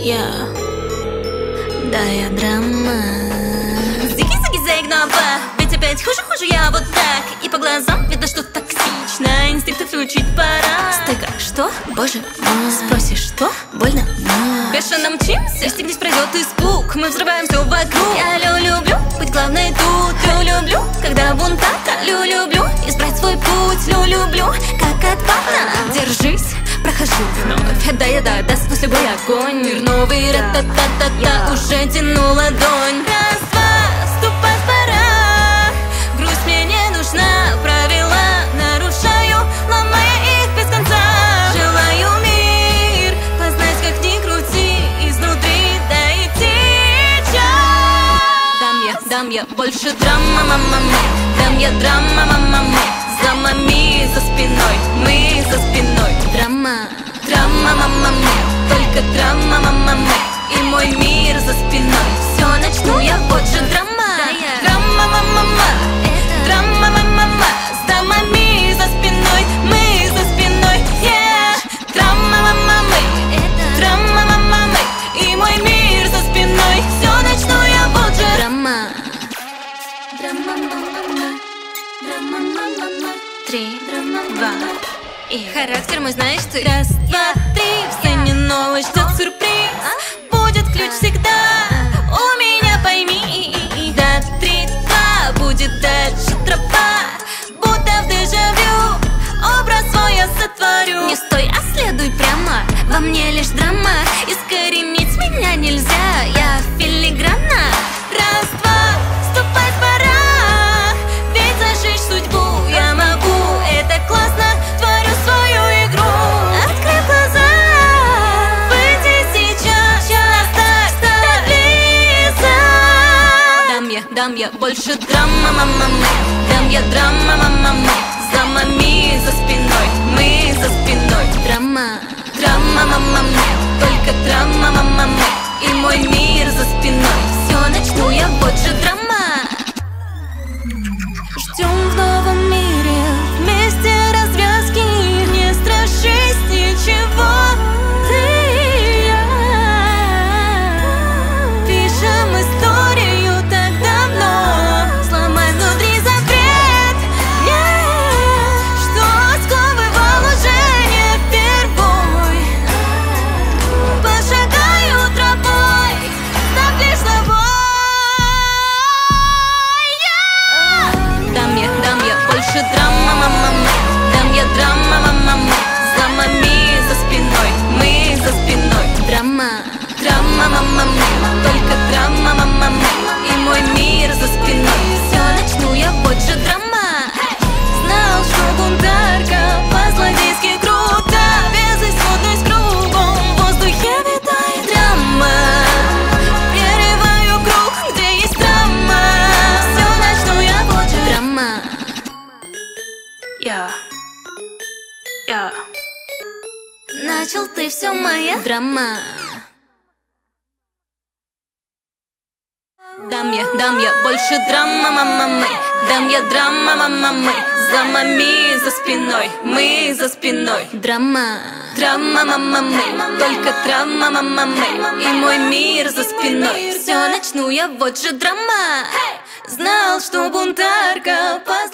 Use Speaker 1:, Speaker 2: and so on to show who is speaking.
Speaker 1: Да, я драма. Зиги-зиги заигнова. Ведь опять хуже я вот так. И по глазам видно, что токсично. Инстинкты включить пора. Стыка, что? Боже мой. Спросишь, что? Больно? Бешено мчимся. Стегнись, пройдет испуг. Мы взрываем все вокруг. Я люблю быть главной тут. Люблю, когда бунтарка. Люблю избрать свой путь. Люблю, как от папа. Держись. Прохожу вновь, да, сквозь любой огонь. Мир новый, ра-та-та-та-та. Уже тяну ладонь. Раз, два, ступать пора. Грусть мне не нужна. Правила нарушаю, ломая их без конца. Желаю мир познать, как ни крути. Изнутри дойти час. Дам я больше драма, мама. Дам я драма, мама. За мами, за спиной, мы за спиной. Драма, мама, только драма, мама. И мой мир за спиной. Все начну я, вот же драма. Драма, мама, драма, мама. С дамами за спиной, мы за спиной. Драма, мама, драма, мама. И мой мир за спиной. Все начну я, вот же драма. Драма, мама. Драма, мама. 3, 2, и характер мой знаешь ты. Раз, два, три. В сцене новый ждет сюрприз. Будет ключ всегда. У меня пойми. До 3, 2. Будет дальше тропа. Будто в дежавю. Образ свой я сотворю. Не стой, а следуй прямо. Во мне лишь драма. Искоренить меня нельзя. Я филигранна. Раз, два, ступать пора. Ведь зажечь судьбу я могу. Это классно, творю свою игру. Открой глаза, выйди сейчас. Настать таблица. Дам я больше драма, мама. Дам я драма, мама. За мами, за спиной, мы за спиной. Драма, мама. Только драма, мама. И мой мир за спиной. Все начну я, вот же драма. Ждем в новом мире вместе развязки. Не страшись ничего. Ты и я пишем историю так давно. Сломай внутри запрет. Что сковывал уже не впервой. Пошагаю тропой, став лишь собой. Дам я больше драма, мама. Дам я драма, мама. За мами, за спиной, мы за спиной. Драма, мама. Только драма, мама. И мой мир за спиной. Все начну я, вот же драма. Знал, что бунтарка по-злодейски круто. Без исходность кругом в воздухе витает драма. Прерываю круг, где есть драма. Все начну я, вот же драма. Начал ты, все моя драма. Дам я больше драма, мама. Дам я драма, мама. За мами, за спиной, мы за спиной. Драма, мама. Только драма, мама. И мой мир за спиной. Все начну я, вот же драма. Знал, что бунтарка